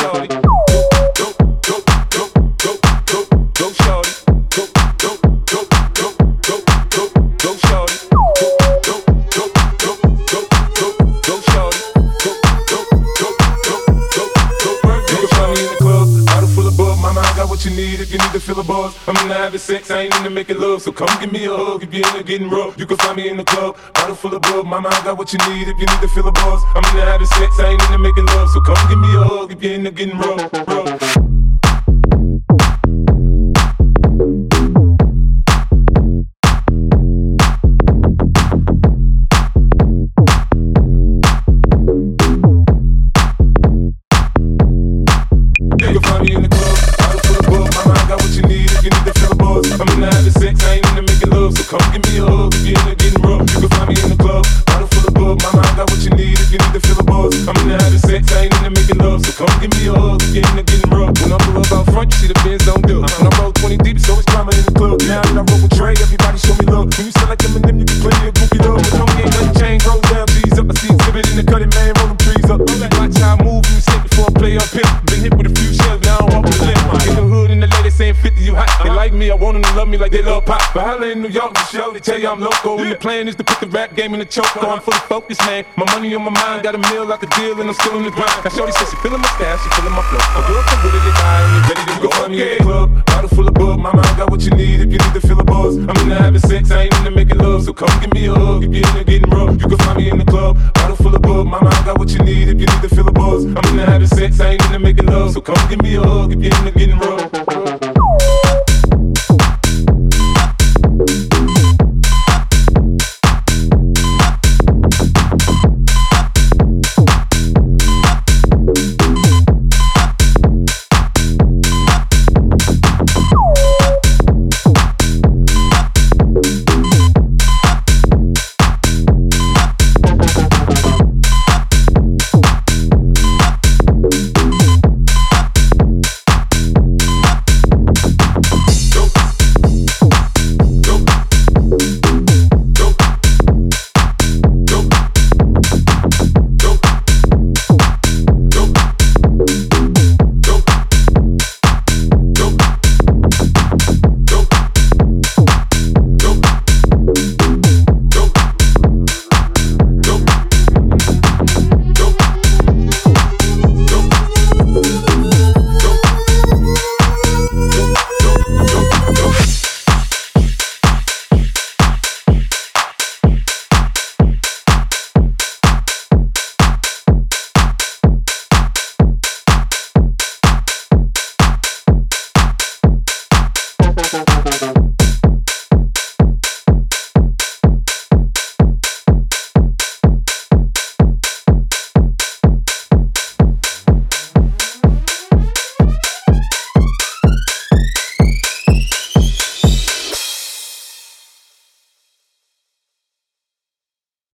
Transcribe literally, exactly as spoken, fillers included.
shorty. Go, go, go, go, go, go, shorty. Go, go, go, go, go, go, go, shorty. Go, go, go, go, go, go, go, shorty. Go, go, go, go, go, go, go. You can find me in the club, bottle full of bug. Mama, I got what you need if you need to feel a buzz. I'm into having sex, I ain't into making love. So come give me a hug if you're into getting rough. You can find me in the club, bottle full of bug. Mama, I got what you need if you need to feel a buzz. I'm into having sex, I ain't into making love. So come give me a hug if you're into getting rough, rough. You can find me in the club, bottle full of bug. Mama, I got what you need if you need to feel a buzz. I'm into having sex, I ain't into making love. So come give me a hug if you're into getting rough. You can find me in the club, bottle full of bug. Mama, I got what you need if you need to feel a buzz. I'm into having sex, I ain't into making love. So come give me a hug if you're into getting rough. When I pull up out front, you see the Benz don't do. When I roll twenty deep, it's always drama in the club. Now that I roll with Dre, everybody show me love. When you sound like Eminem, you can play me a goofy love. But homie ain't nothing changed, roll down, G's up. I see exhibit in the cutting, man, roll them trees up. Watch how I move, you sit before I play up here. Been hit with a few shells, now I don't walk with a limp. In the hood and the ladies saying fifty, you hot. They like me, I want them to love me like they love pop. But holla in New York, the show, they tell you I'm local. And the plan is to put the rap game in the choke. I'm fully focused, man. My money on my mind, got a meal out the deal, and I'm still in the grind. Now shorty says she feeling my style, she feeling my flow. Oh, girl, come with it, if I ain't ready to go. Find me in the club, bottle full of bug. Mama, I got what you need if you need to feel a buzz. I'm into having sex, I ain't into making love. So come give me a hug if you're into getting rough. You can find me in the club, bottle full of bug. Mama, I got what you need if you need to feel a buzz. I'm into having sex, I ain't into making love. So come give me a hug if you're into getting rough. Thank you.